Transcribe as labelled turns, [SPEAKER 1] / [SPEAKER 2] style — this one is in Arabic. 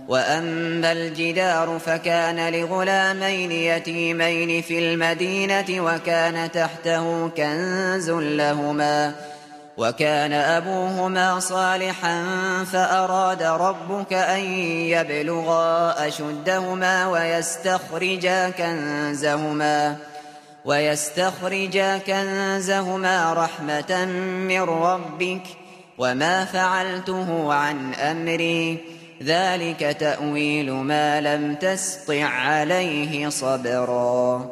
[SPEAKER 1] وأما الجدار فكان لغلامين يتيمين في المدينة وكان تحته كنز لهما وكان أبوهما صالحا فأراد ربك أن يبلغا أشدهما ويستخرجا كنزهما رحمة من ربك وما فعلته عن أمري ذلك تأويل ما لم تسطع عليه صبرا.